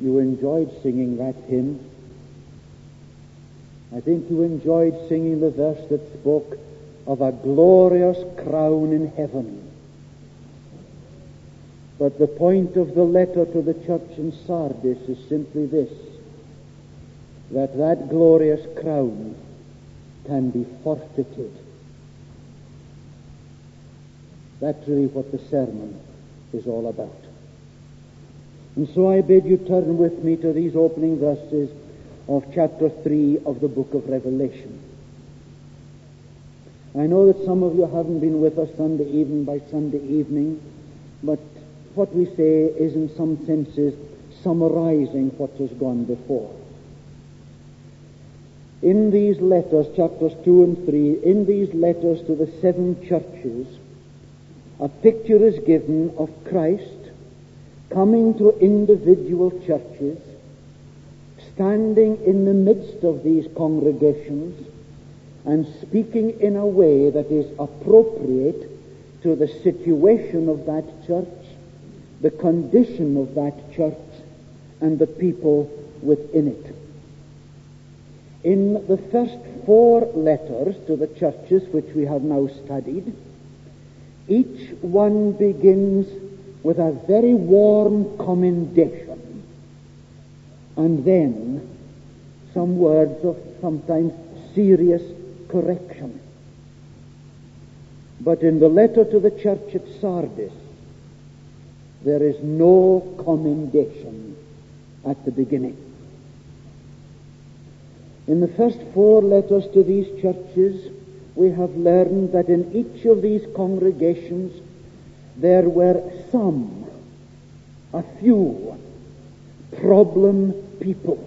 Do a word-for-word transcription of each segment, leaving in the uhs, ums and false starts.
You enjoyed singing that hymn. I think you enjoyed singing the verse that spoke of a glorious crown in heaven. But the point of the letter to the church in Sardis is simply this, that that glorious crown can be forfeited. That's really what the sermon is all about. And so I bid you turn with me to these opening verses of chapter three of the book of Revelation. I know that some of you haven't been with us Sunday evening by Sunday evening, but what we say is in some senses summarizing what has gone before. In these letters, chapters two and three, in these letters to the seven churches, a picture is given of Christ coming to individual churches, standing in the midst of these congregations and speaking in a way that is appropriate to the situation of that church, the condition of that church, and the people within it. In the first four letters to the churches which we have now studied, each one begins with a very warm commendation, and then some words of sometimes serious correction. But in the letter to the church at Sardis, there is no commendation at the beginning. In the first four letters to these churches, we have learned that in each of these congregations there were some, a few, problem people.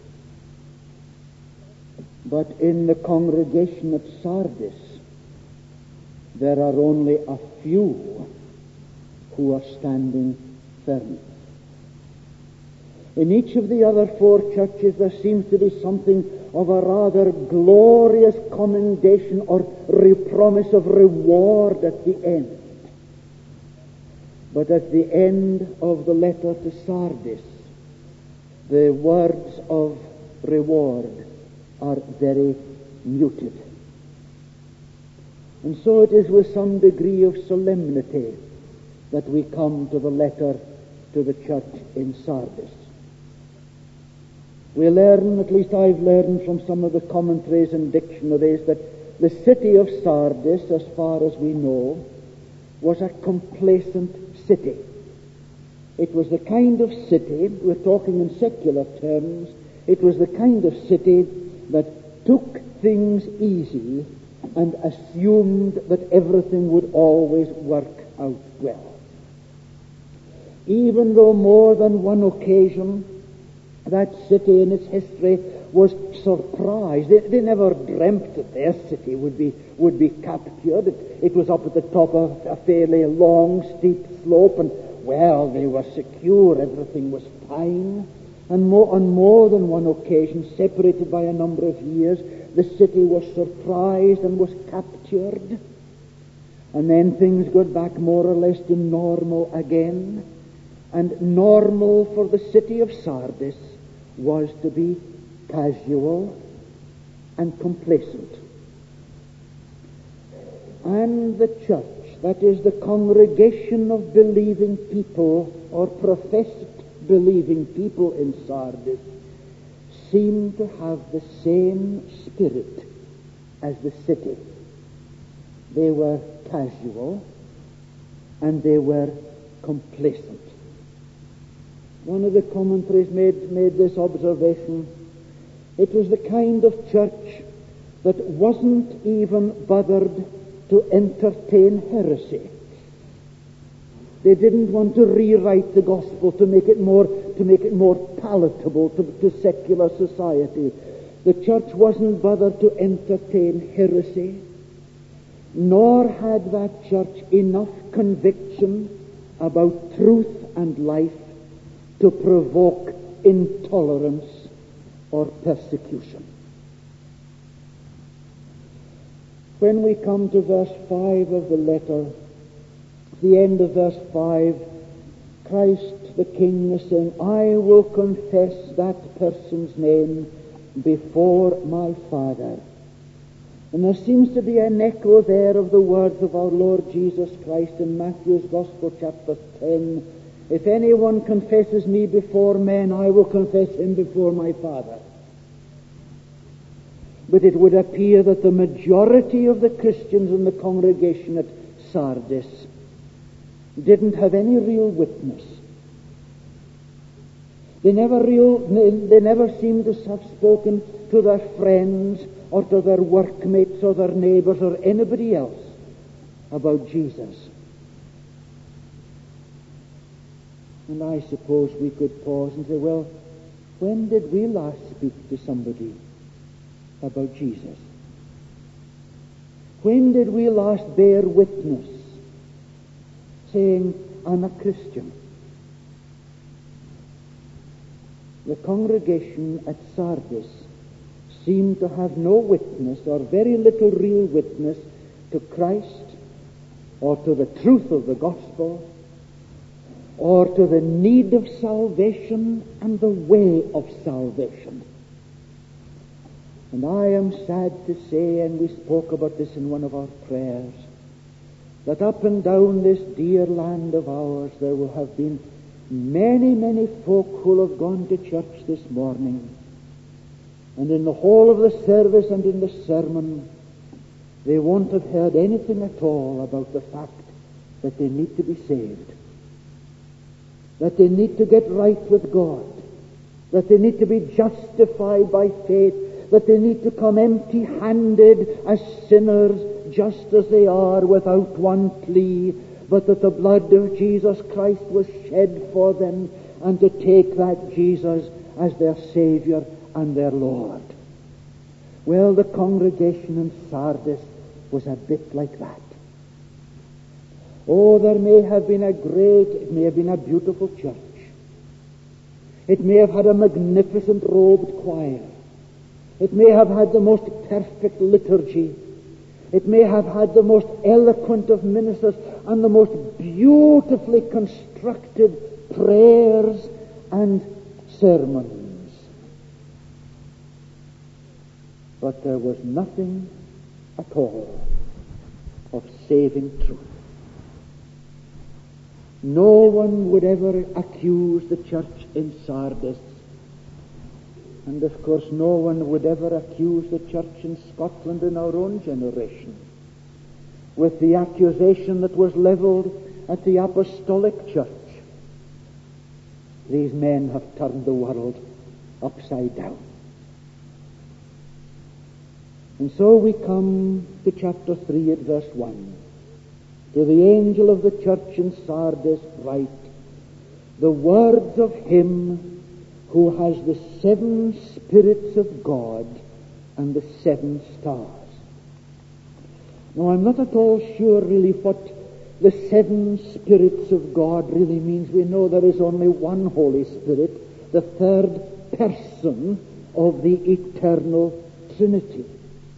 But in the congregation at Sardis, there are only a few who are standing firm. In each of the other four churches there seems to be something of a rather glorious commendation or re- promise of reward at the end. But at the end of the letter to Sardis, the words of reward are very muted. And so it is with some degree of solemnity that we come to the letter to the church in Sardis. We learn, at least I've learned from some of the commentaries and dictionaries, that the city of Sardis, as far as we know, was a complacent city. It was the kind of city, we're talking in secular terms, it was the kind of city that took things easy and assumed that everything would always work out well. Even though more than one occasion that city in its history was surprised. They, they never dreamt that their city would be would be captured. It, it was up at the top of a fairly long, steep slope, and, well, they were secure. Everything was fine. And more, on more than one occasion, separated by a number of years, the city was surprised and was captured. And then things got back more or less to normal again. And normal for the city of Sardis was to be casual and complacent. And the church, that is the congregation of believing people or professed believing people in Sardis, seemed to have the same spirit as the city. They were casual and they were complacent. One of the commentaries made, made this observation. It was the kind of church that wasn't even bothered to entertain heresy. They didn't want to rewrite the gospel to make it more to make it more palatable to, to secular society. The church wasn't bothered to entertain heresy, nor had that church enough conviction about truth and life to provoke intolerance or persecution. When we come to verse five of the letter, the end of verse five, Christ the king is saying, I will confess that person's name before my Father. And there seems to be an echo there of the words of our Lord Jesus Christ in Matthew's Gospel, chapter ten. If anyone confesses me before men, I will confess him before my Father. But it would appear that the majority of the Christians in the congregation at Sardis didn't have any real witness. They never real, they never seemed to have spoken to their friends or to their workmates or their neighbors or anybody else about Jesus. And I suppose we could pause and say, well, when did we last speak to somebody about Jesus? When did we last bear witness, saying, I'm a Christian? The congregation at Sardis seemed to have no witness, or very little real witness, to Christ, or to the truth of the gospel, or to the need of salvation and the way of salvation. And I am sad to say, and we spoke about this in one of our prayers, that up and down this dear land of ours there will have been many, many folk who have gone to church this morning, and in the whole of the service and in the sermon they won't have heard anything at all about the fact that they need to be saved, that they need to get right with God, that they need to be justified by faith, that they need to come empty-handed as sinners, just as they are, without one plea, but that the blood of Jesus Christ was shed for them, and to take that Jesus as their Savior and their Lord. Well, the congregation in Sardis was a bit like that. Oh, there may have been a great, it may have been a beautiful church. It may have had a magnificent robed choir. It may have had the most perfect liturgy. It may have had the most eloquent of ministers and the most beautifully constructed prayers and sermons. But there was nothing at all of saving truth. No one would ever accuse the church in Sardis. And of course no one would ever accuse the church in Scotland in our own generation with the accusation that was levelled at the apostolic church. These men have turned the world upside down. And so we come to chapter three at verse one. To the angel of the church in Sardis write, the words of him who has the seven spirits of God and the seven stars. Now, I'm not at all sure really what the seven spirits of God really means. We know there is only one Holy Spirit, the third person of the eternal Trinity.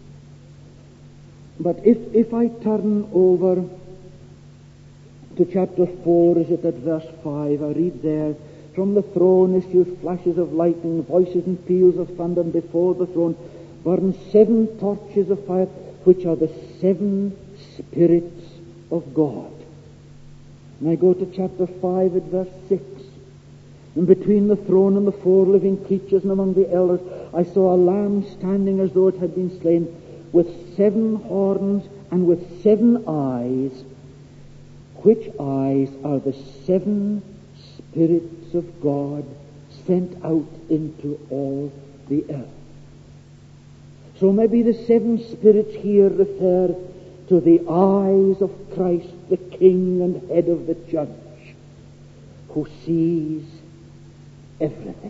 But if, if I turn over to chapter four, is it at verse five, I read there, from the throne issues flashes of lightning, voices and peals of thunder, and before the throne burn seven torches of fire, which are the seven spirits of God. And I go to chapter five at verse six. And between the throne and the four living creatures and among the elders, I saw a lamb standing as though it had been slain, with seven horns and with seven eyes, which eyes are the seven spirits of God sent out into all the earth. So maybe the seven spirits here refer to the eyes of Christ, the King and head of the church, who sees everything.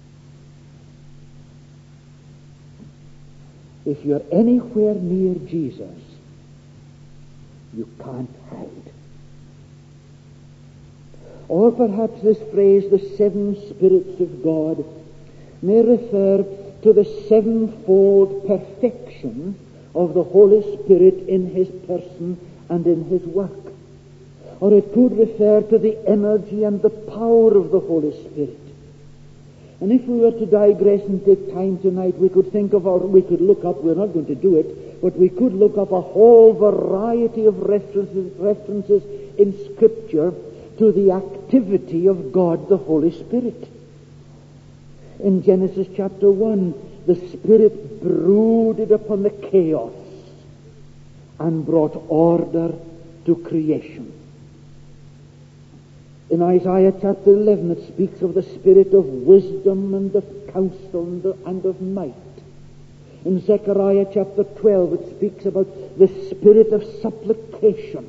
If you're anywhere near Jesus, you can't hide. Or perhaps this phrase, the seven spirits of God, may refer to the sevenfold perfection of the Holy Spirit in his person and in his work. or it could refer to the energy and the power of the Holy Spirit. And if we were to digress and take time tonight, we could think of, or we could look up, we're not going to do it, but we could look up a whole variety of references, references in Scripture to the activity of God the Holy Spirit. In Genesis chapter one, the Spirit brooded upon the chaos and brought order to creation. In Isaiah chapter eleven, it speaks of the spirit of wisdom and of counsel and of, and of might. In Zechariah chapter twelve, it speaks about the spirit of supplication.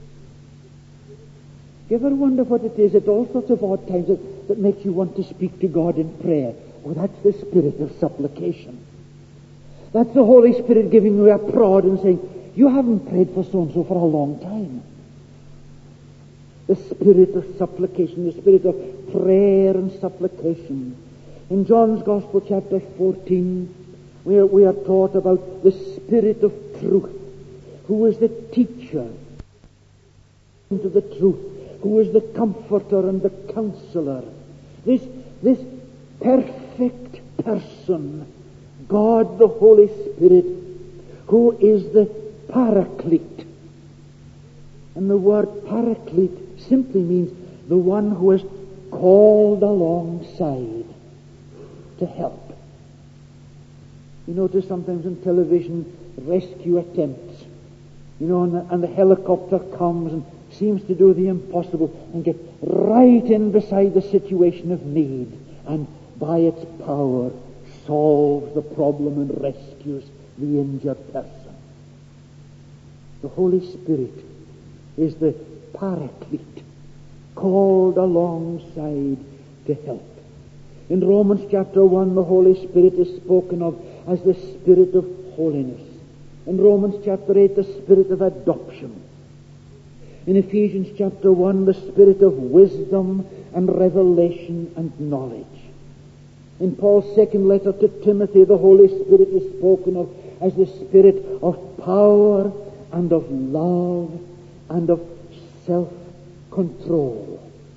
You ever wonder what it is at all sorts of odd times that, that makes you want to speak to God in prayer? Oh, that's the spirit of supplication. That's the Holy Spirit giving you a prod and saying, you haven't prayed for so-and-so for a long time. The spirit of supplication, the spirit of prayer and supplication. In John's Gospel, chapter fourteen, we are, we are taught about the Spirit of truth, who is the teacher into the truth, who is the comforter and the counselor. This, this perfect person, God the Holy Spirit, who is the Paraclete. And the word Paraclete simply means the one who is called alongside to help. You notice sometimes on television rescue attempts, you know, and the, and the helicopter comes and seems to do the impossible and get right in beside the situation of need, and by its power solves the problem and rescues the injured person. The Holy Spirit is the Paraclete, called alongside to help. In Romans chapter one, the Holy Spirit is spoken of as the Spirit of holiness. In Romans chapter eight, the Spirit of adoption. In Ephesians chapter one, the Spirit of wisdom and revelation and knowledge. In Paul's second letter to Timothy, the Holy Spirit is spoken of as the Spirit of power and of love and of self-control.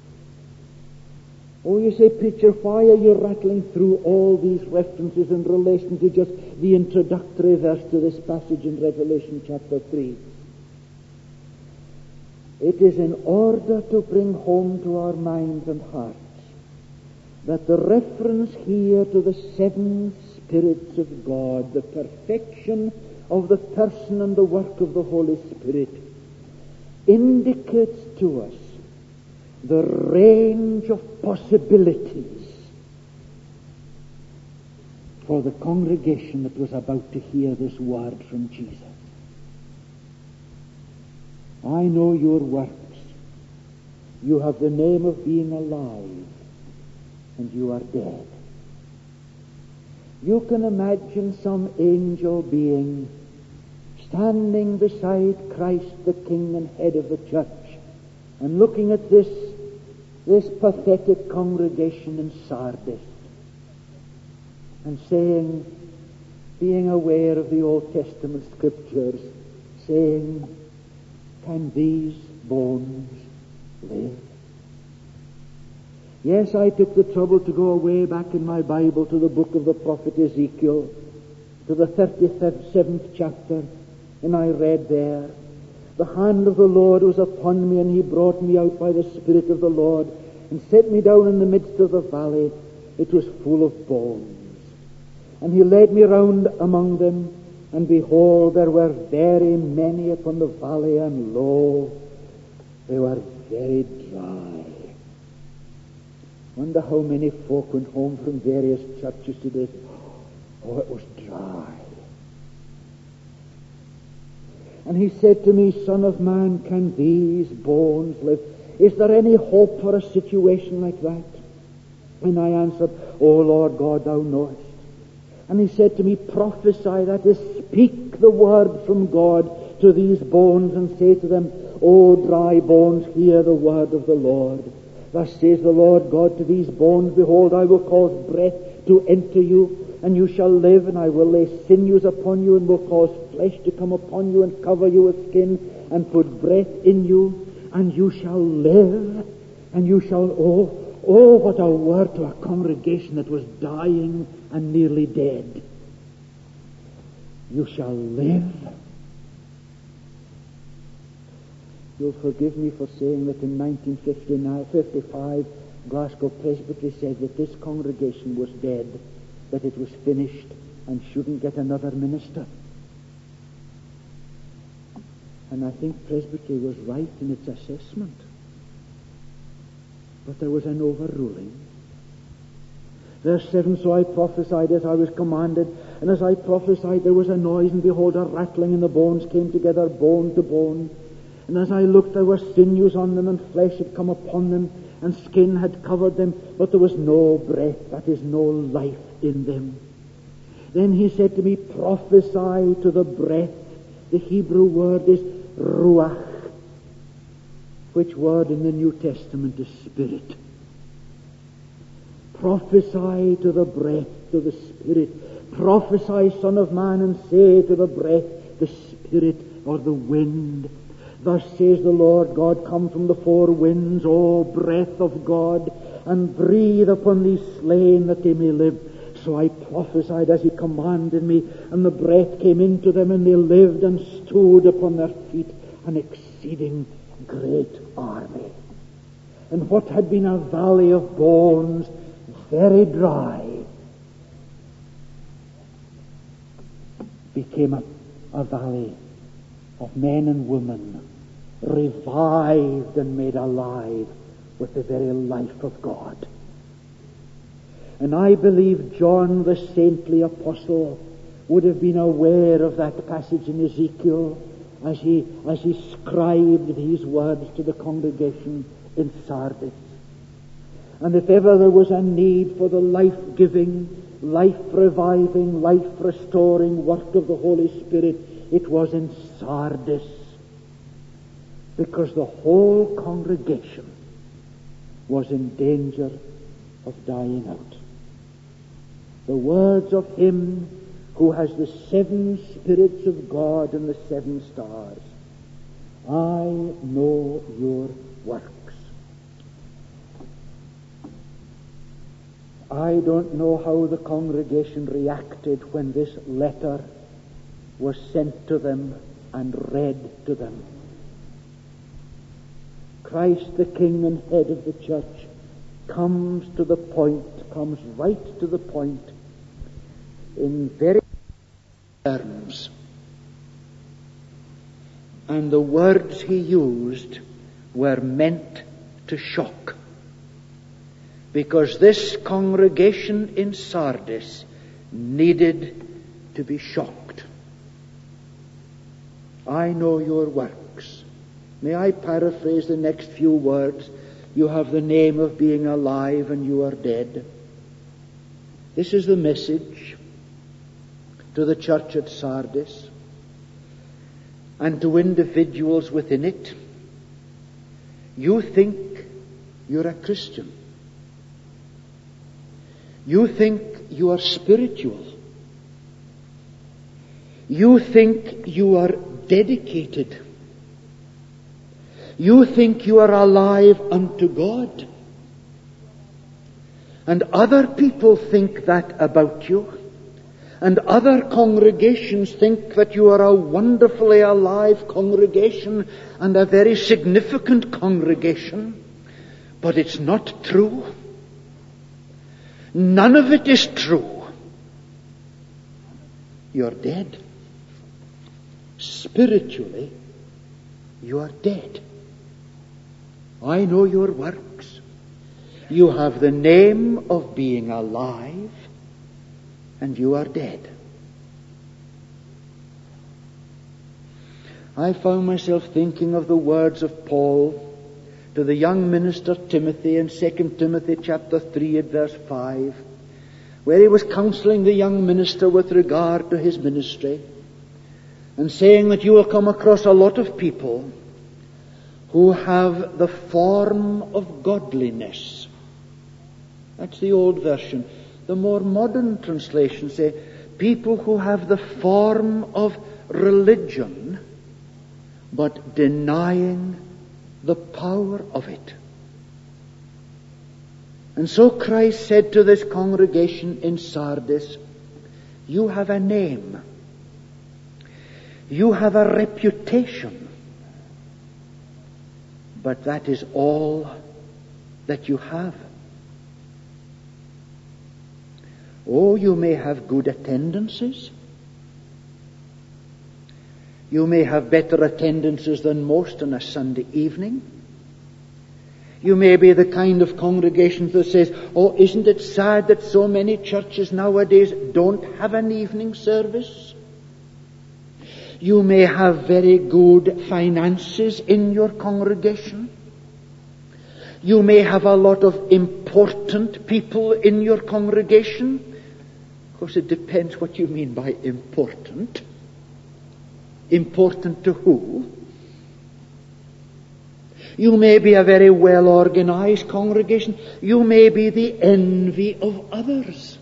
Oh, you say, preacher, why are you rattling through all these references in relation to just the introductory verse to this passage in Revelation chapter three? It is in order to bring home to our minds and hearts that the reference here to the seven spirits of God, the perfection of the person and the work of the Holy Spirit, indicates to us the range of possibilities for the congregation that was about to hear this word from Jesus. I know your works. You have the name of being alive, and you are dead. You can imagine some angel being standing beside Christ, the King and head of the church, and looking at this, this pathetic congregation in Sardis, and saying, being aware of the Old Testament scriptures, saying, can these bones live? Yes, I took the trouble to go away back in my Bible to the book of the prophet Ezekiel, to the thirty-seventh chapter, and I read there, the hand of the Lord was upon me, and he brought me out by the Spirit of the Lord, and set me down in the midst of the valley. It was full of bones. And he led me round among them, and behold, there were very many upon the valley, and lo, they were very dry. Wonder how many folk went home from various churches today. Oh, it was dry. And he said to me, Son of man, can these bones live? Is there any hope for a situation like that? And I answered, O Lord God, thou knowest. And he said to me, prophesy, that is, speak the word from God to these bones, and say to them, O dry bones, hear the word of the Lord. Thus says the Lord God to these bones, behold, I will cause breath to enter you, and you shall live, and I will lay sinews upon you, and will cause flesh to come upon you, and cover you with skin, and put breath in you, and you shall live, and you shall, oh, oh, what a word to a congregation that was dying and nearly dead. You shall live. You'll forgive me for saying that in nineteen fifty-five, Glasgow Presbytery said that this congregation was dead, that it was finished, and shouldn't get another minister. And I think Presbytery was right in its assessment. But there was an overruling. Verse seven, so I prophesied as I was commanded, and as I prophesied there was a noise, and behold, a rattling, and the bones came together, bone to bone. And as I looked, there were sinews on them, and flesh had come upon them, and skin had covered them, but there was no breath, that is, no life in them. Then he said to me, prophesy to the breath. The Hebrew word is ruach, which word in the New Testament is spirit. Prophesy to the breath, to the spirit. Prophesy, Son of Man, and say to the breath, the spirit, or the wind. Thus says the Lord God, come from the four winds, O breath of God, and breathe upon these slain that they may live. So I prophesied as he commanded me, and the breath came into them, and they lived and stood upon their feet, an exceeding great army. And what had been a valley of bones, very dry, became a, a valley of men and women revived and made alive with the very life of God. And I believe John, the saintly apostle, would have been aware of that passage in Ezekiel as he, as he scribed these words to the congregation in Sardis. And if ever there was a need for the life-giving, life-reviving, life-restoring work of the Holy Spirit, it was in Sardis, because the whole congregation was in danger of dying out. The words of him who has the seven spirits of God and the seven stars, I know your works. I don't know how the congregation reacted when this letter was sent to them and read to them. Christ, the King and Head of the Church, comes to the point, comes right to the point in very terms. And the words he used were meant to shock. Because this congregation in Sardis needed to be shocked. I know your works. May I paraphrase the next few words? You have the name of being alive and you are dead. This is the message to the church at Sardis and to individuals within it. You think you're a Christian. You think you are spiritual. You think you are dedicated. You think you are alive unto God. And other people think that about you. And other congregations think that you are a wonderfully alive congregation and a very significant congregation. But it's not true. None of it is true. You're dead. Spiritually, you are dead. I know your works. You have the name of being alive, and you are dead. I found myself thinking of the words of Paul to the young minister Timothy in Second Timothy chapter three at verse five, where he was counseling the young minister with regard to his ministry and saying that you will come across a lot of people who have the form of godliness. That's the old version. The more modern translations say people who have the form of religion but denying the power of it. And so Christ said to this congregation in Sardis, you have a name. You have a reputation. But that is all that you have. Oh, you may have good attendances. You may have better attendances than most on a Sunday evening. You may be the kind of congregation that says, oh, isn't it sad that so many churches nowadays don't have an evening service? You may have very good finances in your congregation. You may have a lot of important people in your congregation. Of course, it depends what you mean by important. Important to who? You may be a very well-organized congregation. You may be the envy of others.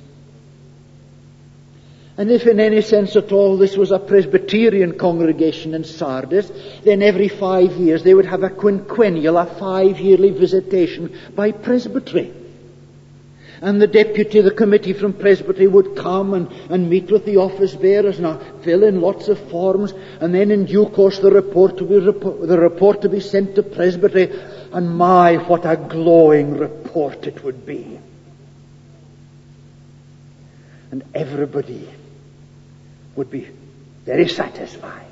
And if in any sense at all this was a Presbyterian congregation in Sardis, then every five years they would have a quinquennial, a five-yearly visitation by Presbytery. And the deputy, the committee from Presbytery would come and, and meet with the office bearers and uh, fill in lots of forms, and then in due course the report to be repo- the report to be sent to Presbytery, and my, what a glowing report it would be. And everybody would be very satisfied.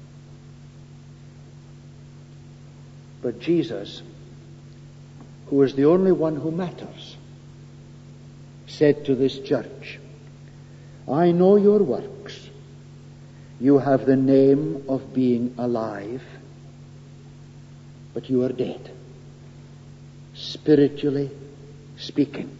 But Jesus, who is the only one who matters, said to this church, I know your works. You have the name of being alive, but you are dead, spiritually speaking.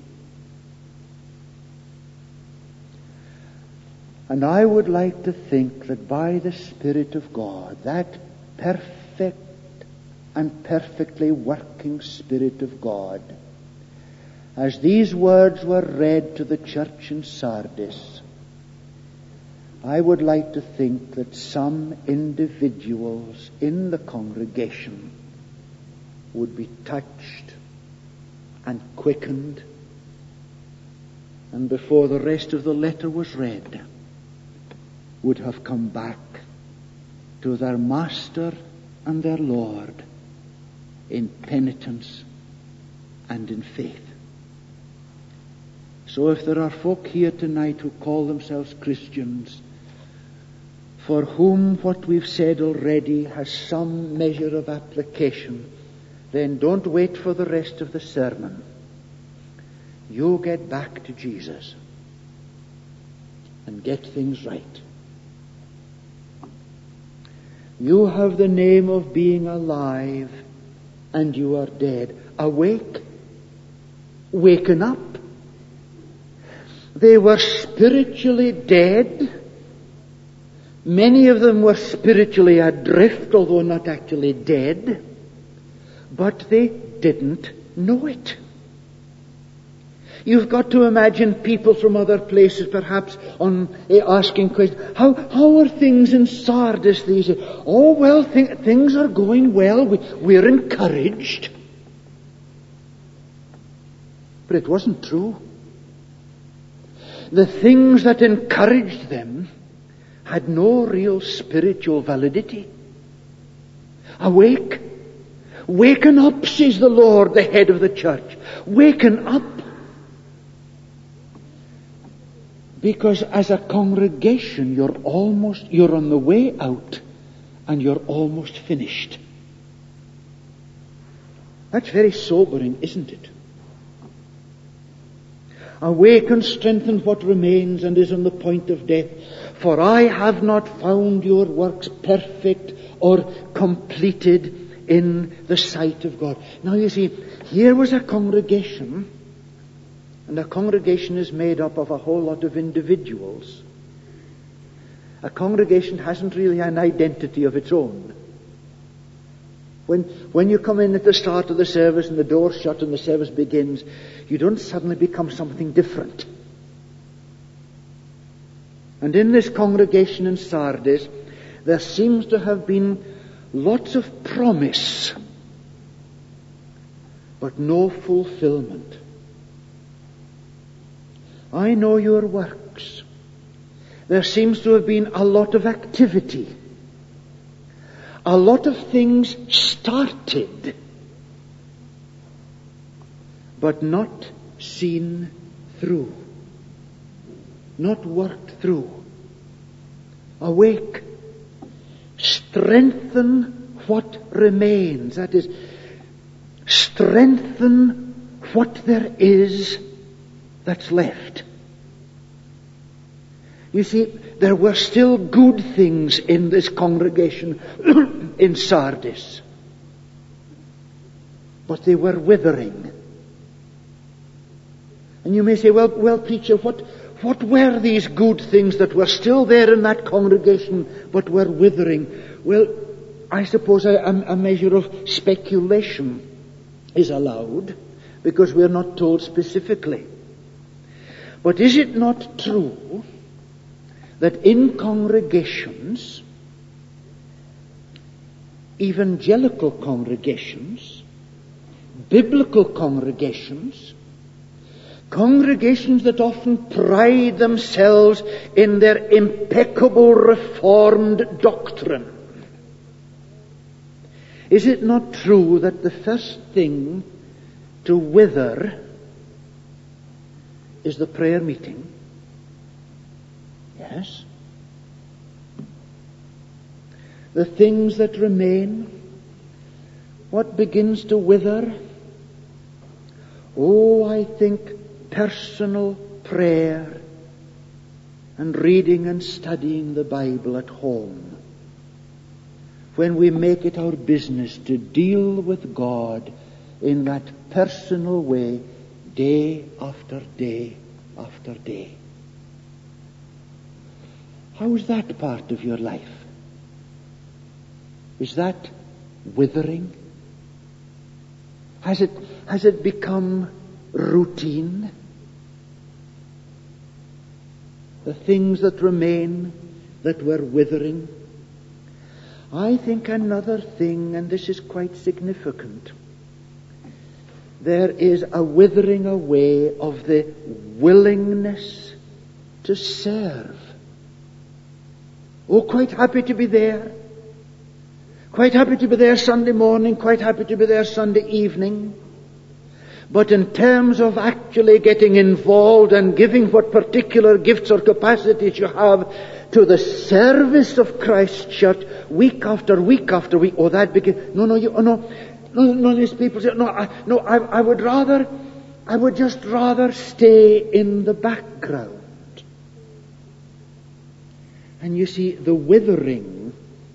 And I would like to think that by the Spirit of God, that perfect and perfectly working Spirit of God, as these words were read to the church in Sardis, I would like to think that some individuals in the congregation would be touched and quickened, and before the rest of the letter was read, would have come back to their Master and their Lord in penitence and in faith. So if there are folk here tonight who call themselves Christians, for whom what we've said already has some measure of application, then don't wait for the rest of the sermon. You get back to Jesus and get things right. You have the name of being alive, and you are dead. Awake, waken up. They were spiritually dead. Many of them were spiritually adrift, although not actually dead. But they didn't know it. You've got to imagine people from other places perhaps on uh, asking questions. How how are things in Sardis these days? Oh, well, th- things are going well. We, we're encouraged. But it wasn't true. The things that encouraged them had no real spiritual validity. Awake. Waken up, says the Lord, the head of the church. Waken up. Because as a congregation, you're almost, you're on the way out and you're almost finished. That's very sobering, isn't it? Awaken, strengthen what remains and is on the point of death. For I have not found your works perfect or completed in the sight of God. Now you see, here was a congregation, and a congregation is made up of a whole lot of individuals. A congregation hasn't really an identity of its own. When, when you come in at the start of the service and the door's shut and the service begins, you don't suddenly become something different. And in this congregation in Sardis, there seems to have been lots of promise but no fulfillment. I know your works. There seems to have been a lot of activity. A lot of things started, but not seen through. Not worked through. Awake. Strengthen what remains. That is, strengthen what there is that's left. You see, there were still good things in this congregation in Sardis, but they were withering. And you may say, well, well, preacher, what, what were these good things that were still there in that congregation but were withering? Well, I suppose a, a measure of speculation is allowed, because we're not told specifically. But is it not true that in congregations, evangelical congregations, biblical congregations, congregations that often pride themselves in their impeccable Reformed doctrine, is it not true that the first thing to wither is the prayer meeting? Yes. The things that remain, what begins to wither? Oh, I think personal prayer and reading and studying the Bible at home. When we make it our business to deal with God in that personal way, day after day after day. How is that part of your life? Is that withering? Has it, has it become routine? The things that remain that were withering? I think another thing, and this is quite significant, there is a withering away of the willingness to serve. Oh, quite happy to be there. Quite happy to be there Sunday morning, quite happy to be there Sunday evening. But in terms of actually getting involved and giving what particular gifts or capacities you have to the service of Christ's church, week after week after week, oh, that begins, no, no, you, oh, no, no, no, these people say, no, I, no, I, I would rather, I would just rather stay in the background. And you see, the withering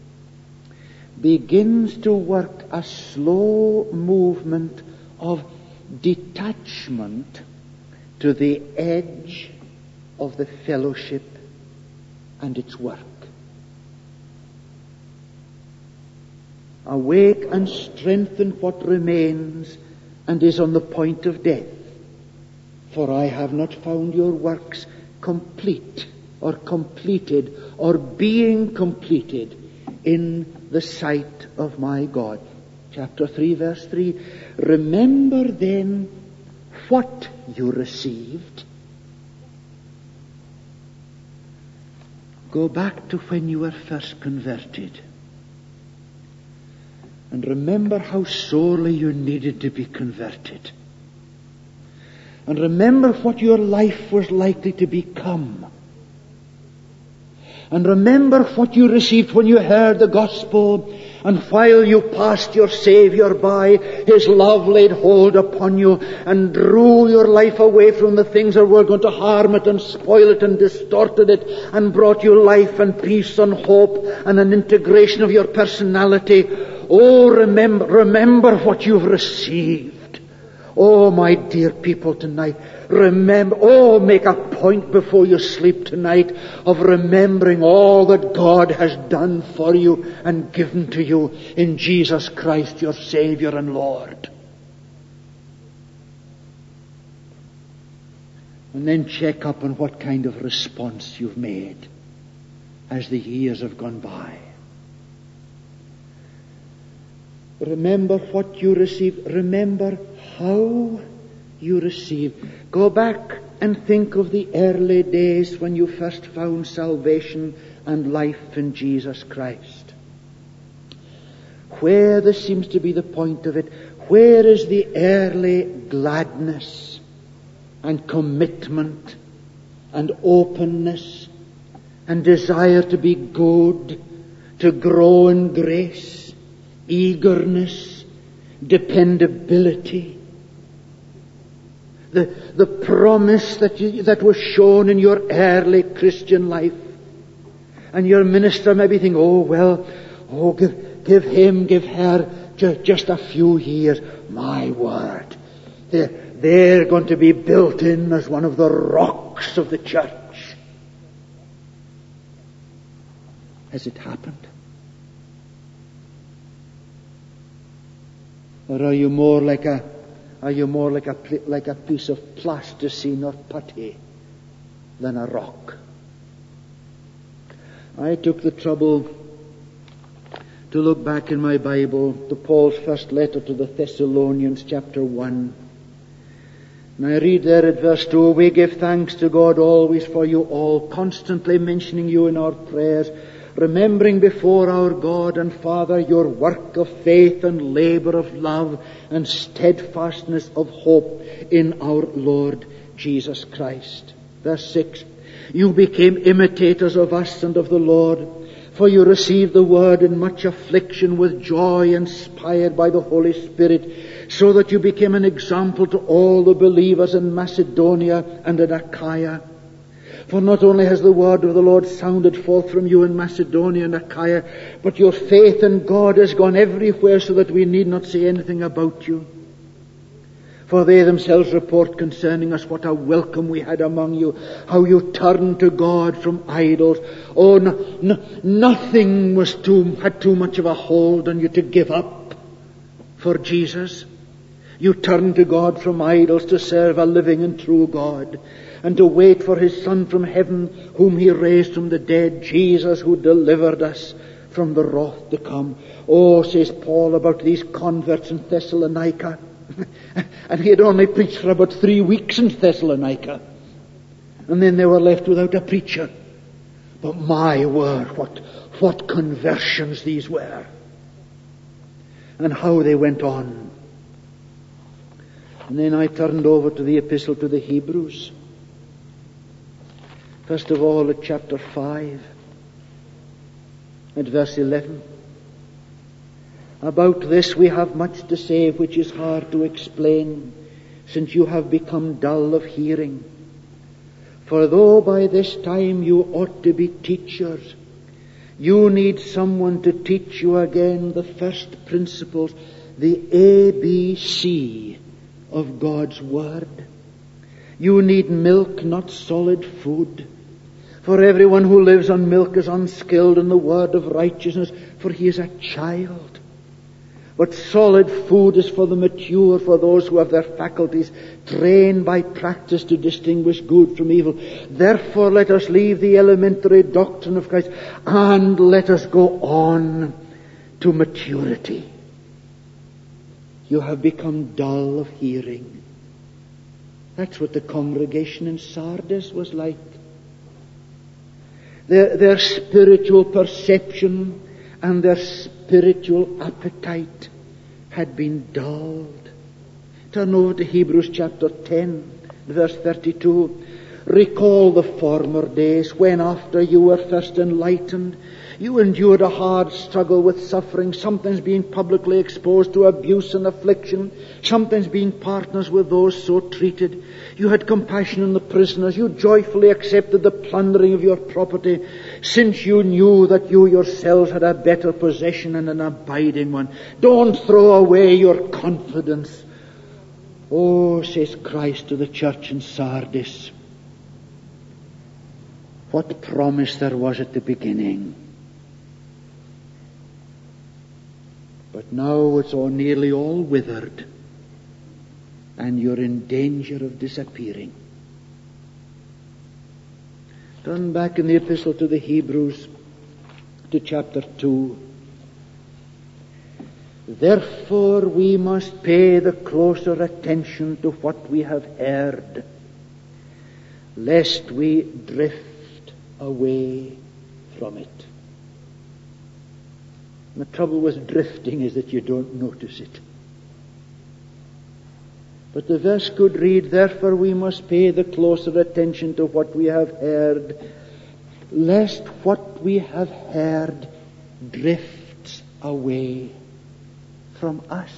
begins to work a slow movement of detachment to the edge of the fellowship and its work. Awake and strengthen what remains and is on the point of death. For I have not found your works complete or completed or being completed in the sight of my God. Chapter three, verse three. Remember then what you received. Go back to when you were first converted. And remember how sorely you needed to be converted. And remember what your life was likely to become. And remember what you received when you heard the gospel, and while you passed your Savior by, His love laid hold upon you and drew your life away from the things that were going to harm it and spoil it and distorted it, and brought you life and peace and hope and an integration of your personality. Oh, remember, remember what you've received. Oh, my dear people, tonight, remember, oh, make a point before you sleep tonight of remembering all that God has done for you and given to you in Jesus Christ, your Savior and Lord. And then check up on what kind of response you've made as the years have gone by. Remember what you received. Remember how you received. Go back and think of the early days when you first found salvation and life in Jesus Christ. Where this seems to be the point of it, where is the early gladness and commitment and openness and desire to be good, to grow in grace, eagerness, dependability? The, the promise that you, that was shown in your early Christian life. And your minister may be thinking, oh, well, oh, give, give him, give her ju- just a few years. My word, they're, they're going to be built in as one of the rocks of the church. Has it happened? Or are you more like a, are you more like a, like a piece of plasticine or putty than a rock? I took the trouble to look back in my Bible to Paul's first letter to the Thessalonians, chapter one. And I read there at verse two, we give thanks to God always for you all, constantly mentioning you in our prayers, remembering before our God and Father your work of faith and labor of love and steadfastness of hope in our Lord Jesus Christ. Verse six, you became imitators of us and of the Lord, for you received the word in much affliction with joy, inspired by the Holy Spirit, so that you became an example to all the believers in Macedonia and in Achaia. For not only has the word of the Lord sounded forth from you in Macedonia and Achaia, but your faith in God has gone everywhere, so that we need not say anything about you. For they themselves report concerning us what a welcome we had among you, how you turned to God from idols. Oh, no, no, nothing was too, had too much of a hold on you to give up for Jesus. You turned to God from idols to serve a living and true God, and to wait for His Son from heaven, whom He raised from the dead, Jesus, who delivered us from the wrath to come. Oh, says Paul about these converts in Thessalonica. And he had only preached for about three weeks in Thessalonica. And then they were left without a preacher. But my word, what, what conversions these were. And how they went on. And then I turned over to the epistle to the Hebrews. First of all at chapter five. At verse eleven. About this we have much to say, which is hard to explain, since you have become dull of hearing. For though by this time you ought to be teachers, you need someone to teach you again the first principles, the A B C of God's Word. You need milk, not solid food. For everyone who lives on milk is unskilled in the word of righteousness, for he is a child. But solid food is for the mature, for those who have their faculties trained by practice to distinguish good from evil. Therefore let us leave the elementary doctrine of Christ and let us go on to maturity. You have become dull of hearing. That's what the congregation in Sardis was like. Their, their spiritual perception and their spiritual appetite had been dulled. Turn over to Hebrews chapter ten, verse thirty-two. Recall the former days when, after you were first enlightened, you endured a hard struggle with suffering, sometimes being publicly exposed to abuse and affliction, sometimes being partners with those so treated. You had compassion on the prisoners. You joyfully accepted the plundering of your property, since you knew that you yourselves had a better possession and an abiding one. Don't throw away your confidence. Oh, says Christ to the church in Sardis, what promise there was at the beginning. But now it's all nearly all withered, and you're in danger of disappearing. Turn back in the epistle to the Hebrews to chapter two. Therefore we must pay the closer attention to what we have heard, lest we drift away from it. And the trouble with drifting is that you don't notice it. But the verse could read, therefore we must pay the closer attention to what we have heard, lest what we have heard drifts away from us.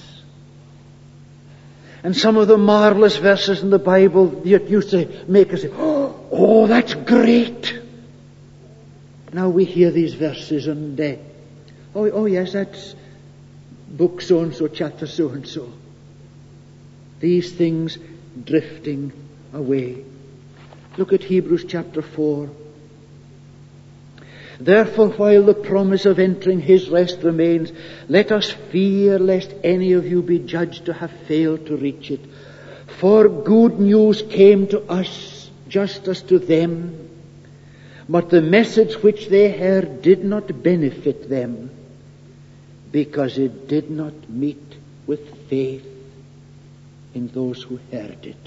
And some of the marvelous verses in the Bible that used to make us say, oh, that's great. Now we hear these verses and uh, oh, oh yes, that's book so-and-so, chapter so-and-so. These things drifting away. Look at Hebrews chapter four. Therefore, while the promise of entering his rest remains, let us fear lest any of you be judged to have failed to reach it. For good news came to us just as to them, but the message which they heard did not benefit them, because it did not meet with faith in those who heard it.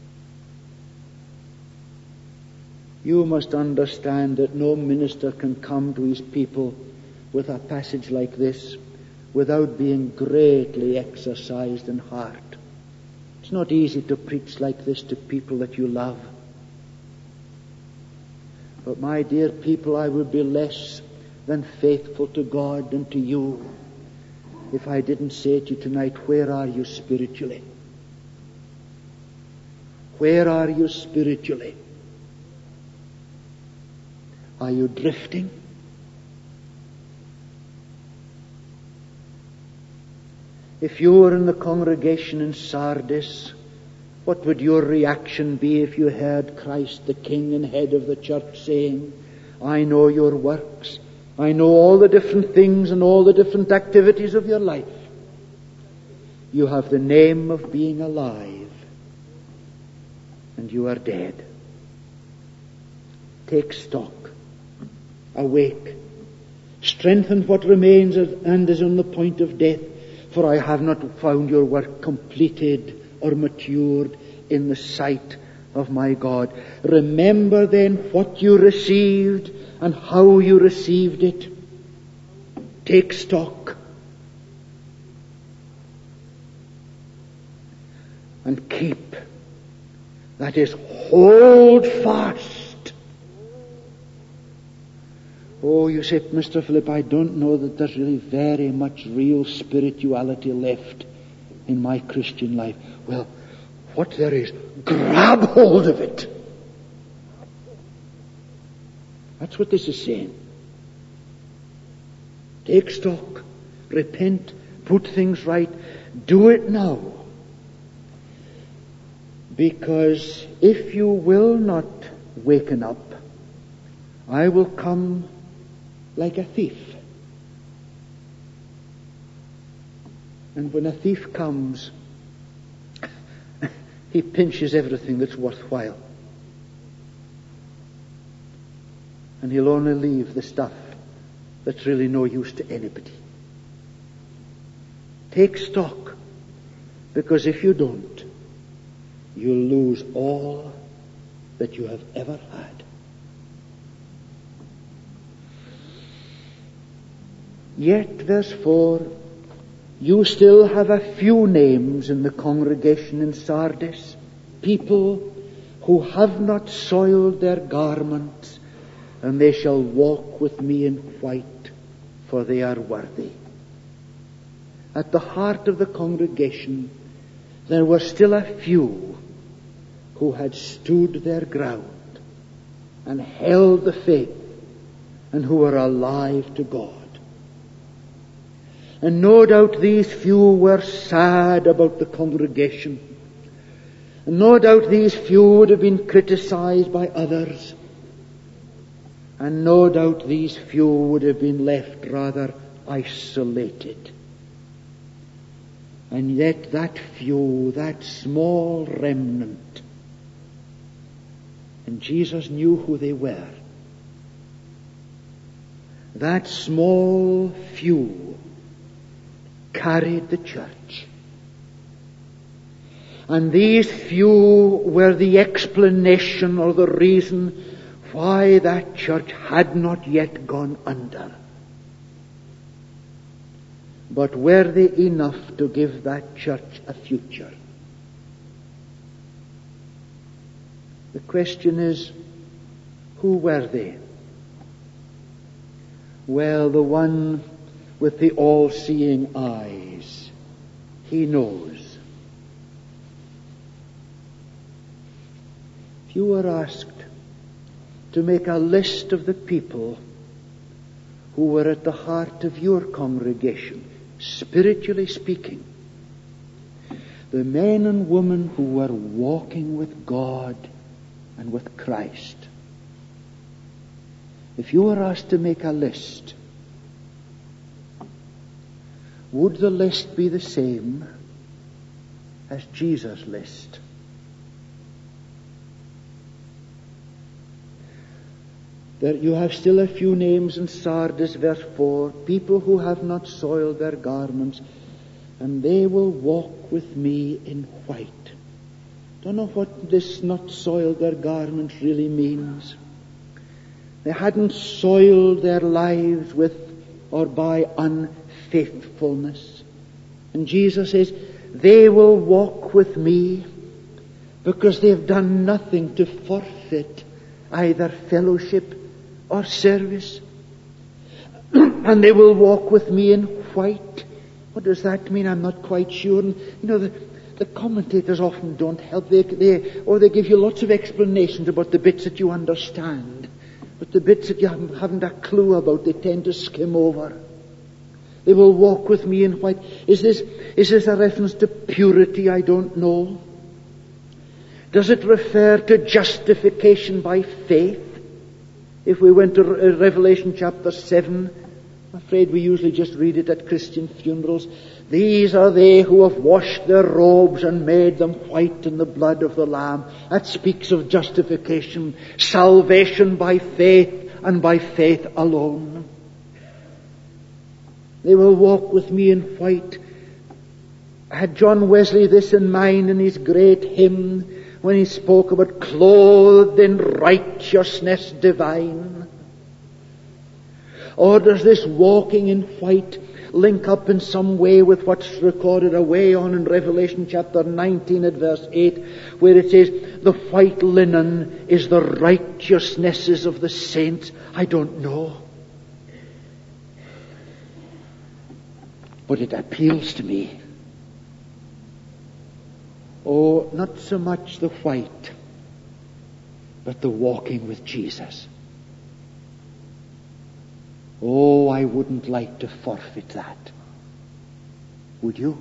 You must understand that no minister can come to his people with a passage like this without being greatly exercised in heart. It's not easy to preach like this to people that you love. But my dear people, I would be less than faithful to God and to you if I didn't say to you tonight, where are you spiritually? Where are you spiritually? Are you drifting? If you were in the congregation in Sardis, what would your reaction be if you heard Christ, the King and Head of the church, saying, I know your works. I know all the different things and all the different activities of your life. You have the name of being alive, and you are dead. Take stock. Awake. Strengthen what remains and is on the point of death, for I have not found your work completed or matured in the sight of my God. Remember then what you received and how you received it. Take stock. And keep. That is, hold fast. Oh, you say, Mister Philip, I don't know that there's really very much real spirituality left in my Christian life. Well, what there is, grab hold of it. That's what this is saying. Take stock, repent, put things right, do it now. Because if you will not waken up, I will come like a thief. And when a thief comes, he pinches everything that's worthwhile. And he'll only leave the stuff that's really no use to anybody. Take stock, because if you don't, you'll lose all that you have ever had. Yet, verse four, you still have a few names in the congregation in Sardis, people who have not soiled their garments, and they shall walk with me in white, for they are worthy. At the heart of the congregation, there were still a few who had stood their ground and held the faith, and who were alive to God. And no doubt these few were sad about the congregation. And no doubt these few would have been criticized by others. And no doubt these few would have been left rather isolated. And yet that few, that small remnant, and Jesus knew who they were, that small few carried the church. And these few were the explanation or the reason why that church had not yet gone under. But were they enough to give that church a future? The question is, who were they? Well, the one with the all-seeing eyes, he knows. If you were asked to make a list of the people who were at the heart of your congregation, spiritually speaking, the men and women who were walking with God and with Christ, if you were asked to make a list, would the list be the same as Jesus' list? There you have still a few names in Sardis, verse four, people who have not soiled their garments, and they will walk with me in white. Don't know what this not soiled their garments really means. They hadn't soiled their lives with or by unfaithfulness. And Jesus says, they will walk with me because they've done nothing to forfeit either fellowship or service. And they will walk with me in white. What does that mean? I'm not quite sure. And, you know, the, the commentators often don't help. They, they, or they give you lots of explanations about the bits that you understand. But the bits that you haven't, haven't a clue about, they tend to skim over. They will walk with me in white. Is this, is this a reference to purity? I don't know. Does it refer to justification by faith? If we went to Revelation chapter seven, I'm afraid we usually just read it at Christian funerals. These are they who have washed their robes and made them white in the blood of the Lamb. That speaks of justification, salvation by faith and by faith alone. They will walk with me in white. Had John Wesley this in mind in his great hymn when he spoke about clothed in righteousness divine? Or does this walking in white link up in some way with what's recorded away on in Revelation chapter nineteen at verse eight, where it says, the white linen is the righteousnesses of the saints? I don't know. But it appeals to me. Oh, not so much the white, but the walking with Jesus. Oh, I wouldn't like to forfeit that. Would you?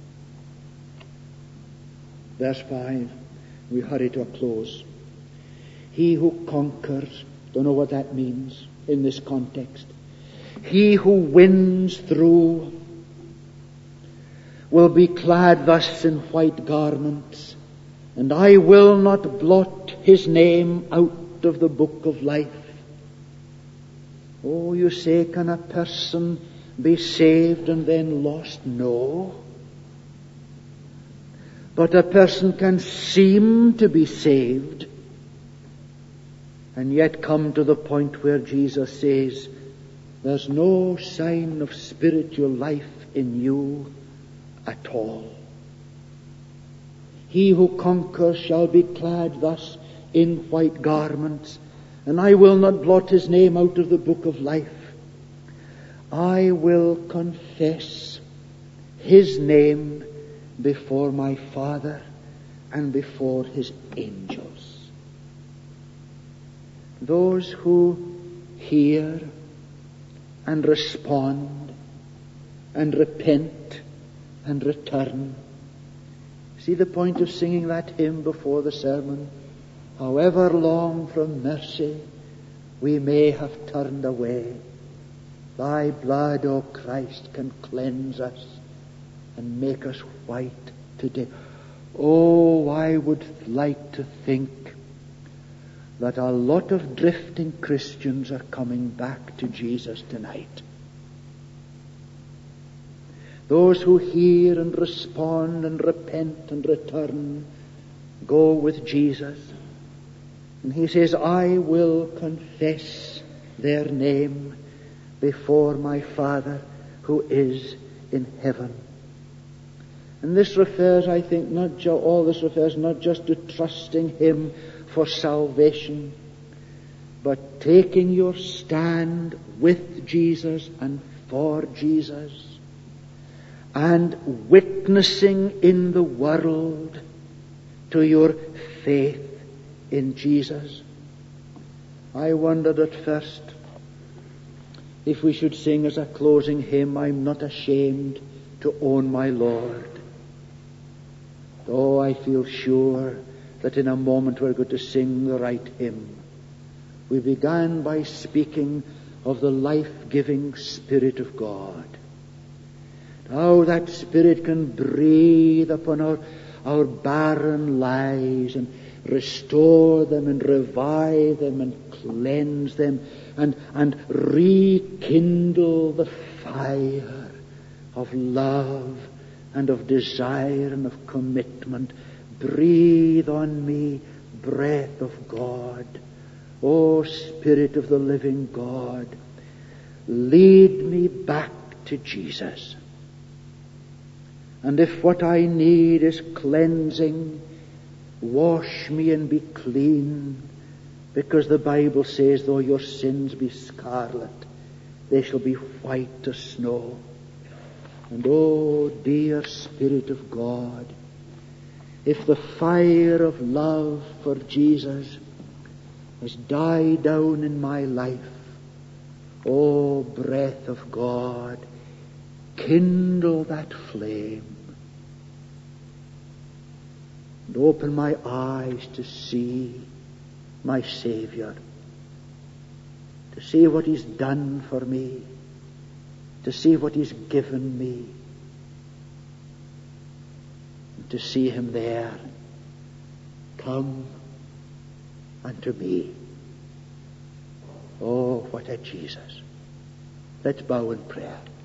Verse five. We hurry to a close. He who conquers, don't know what that means in this context. He who wins through will be clad thus in white garments, and I will not blot his name out of the book of life. Oh, you say, can a person be saved and then lost? No. But a person can seem to be saved and yet come to the point where Jesus says, there's no sign of spiritual life in you at all. He who conquers shall be clad thus in white garments, and I will not blot his name out of the book of life. I will confess his name before my Father and before his angels. Those who hear and respond and repent and return. See the point of singing that hymn before the sermon? However long from mercy we may have turned away, thy blood, O Christ, can cleanse us and make us white today. Oh, I would like to think that a lot of drifting Christians are coming back to Jesus tonight. Those who hear and respond and repent and return go with Jesus. And he says, I will confess their name before my Father who is in heaven. And this refers, I think, not ju- all this refers not just to trusting him for salvation, but taking your stand with Jesus and for Jesus, and witnessing in the world to your faith in Jesus. I wondered at first if we should sing as a closing hymn, I'm not ashamed to own my Lord. Oh, I feel sure that in a moment we're going to sing the right hymn. We began by speaking of the life-giving Spirit of God. How that Spirit can breathe upon our, our barren lives and restore them and revive them and cleanse them and, and rekindle the fire of love and of desire and of commitment. Breathe on me, breath of God. O Spirit of the living God, lead me back to Jesus. And if what I need is cleansing, wash me and be clean, because the Bible says, though your sins be scarlet, they shall be white as snow. And oh, dear Spirit of God, if the fire of love for Jesus has died down in my life, oh, breath of God, kindle that flame and open my eyes to see my Savior, to see what he's done for me, to see what he's given me, and to see him there. Come unto me. Oh, what a Jesus. Let's bow in prayer.